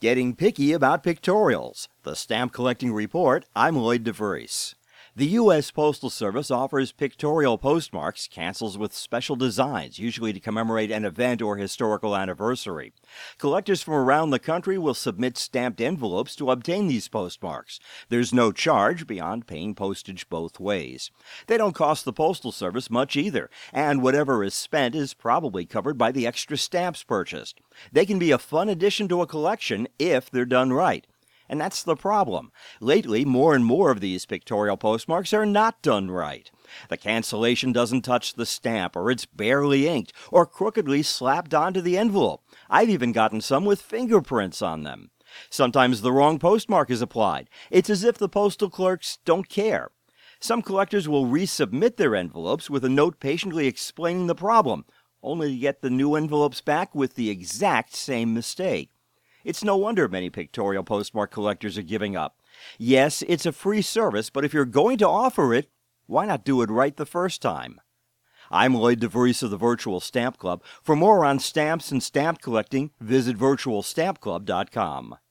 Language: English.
Getting picky about pictorials. The Stamp Collecting Report. I'm Lloyd DeVries. The U.S. Postal Service offers pictorial postmarks, cancels with special designs, usually to commemorate an event or historical anniversary. Collectors from around the country will submit stamped envelopes to obtain these postmarks. There's no charge beyond paying postage both ways. They don't cost the Postal Service much either, and whatever is spent is probably covered by the extra stamps purchased. They can be a fun addition to a collection if they're done right. And that's the problem. Lately, more and more of these pictorial postmarks are not done right. The cancellation doesn't touch the stamp, or it's barely inked, or crookedly slapped onto the envelope. I've even gotten some with fingerprints on them. Sometimes the wrong postmark is applied. It's as if the postal clerks don't care. Some collectors will resubmit their envelopes with a note patiently explaining the problem, only to get the new envelopes back with the exact same mistake. It's no wonder many pictorial postmark collectors are giving up. Yes, it's a free service, but if you're going to offer it, why not do it right the first time? I'm Lloyd DeVries of the Virtual Stamp Club. For more on stamps and stamp collecting, visit virtualstampclub.com.